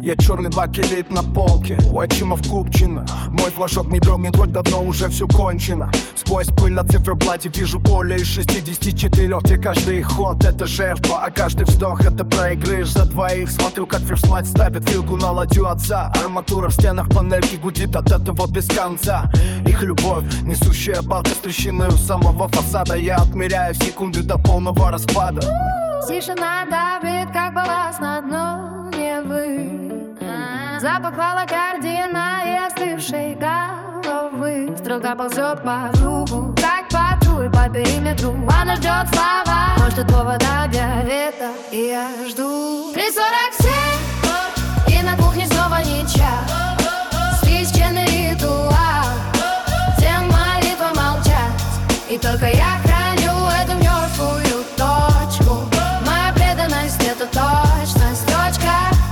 Я черный бакелит на полке, у отчима в Купчино. Мой флажок не дрогнет, хоть давно уже все кончено. Сквозь пыль на циферблате вижу более 64, где каждый ход это жертва, а каждый вздох это проигрыш за двоих. Смотрю, как ферстмайт ставит вилку на ладью отца. Арматура в стенах панельки гудит от этого без конца. Их любовь, несущая балка с трещиной у самого фасада. Я отмеряю секунды до полного распада. Тишина давит, как балласт на дно Невы. Запах волокордина и остывшей головы. Стрелка ползет по кругу, как патруль по периметру. Она ждет слова, может повод объявит, и я жду. 3:47, и на кухне снова ничья. Священный ритуал, все молитвы молчат, и только я храню эту мертвую точку. Моя преданность — это точность. Строчка,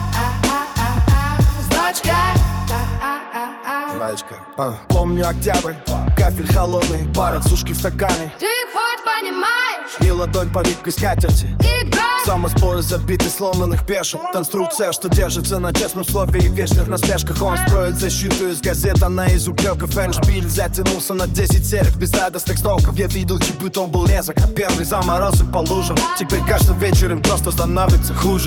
строчка, Помню октябрь, кафель холодный, пара сушки в стакане. ты хоть понимаешь? И ладонь по липкой скатерти. Игра. Самоспоры забиты сломанных пешек. Конструкция, что держится на честном слове и вечных насмешках. Он строит защиту из газет, она из упреков. Эндшпиль затянулся на 10 серий безрадостных строков. Я видел, чей бетон был резок, а первый заморозок по лужам. Теперь каждым вечером просто становится хуже.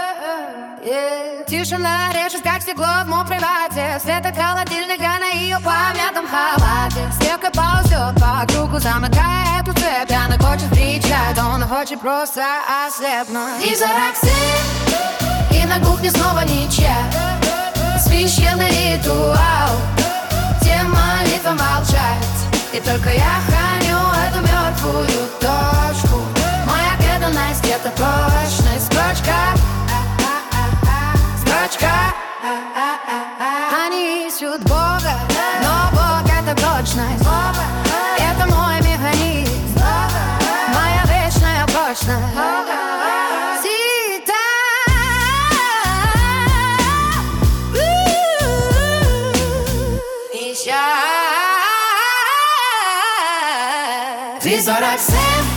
Тишина режет, как стекло в моем привате. Свет от холодильника на ее помятом халате. Стрелка ползет по кругу, замыкая эту цепь. Она хочет встречать, он хочет просто ослепнуть. И 47, и на кухне снова ничья. Священный ритуал, все молитвы молчат, и только я храню эту мертвую точку. Моя преданность — это точность. Строчка, строчка. Они ищут Бога, но Бог — это точность. Это мой механизм, моя вечная прочность. Всегда. 3:47,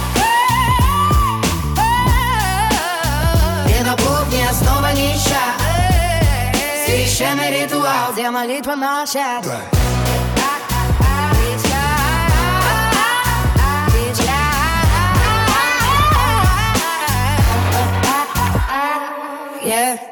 и на кухне снова нища. Священный ритуал, где молитва молчат. Yeah.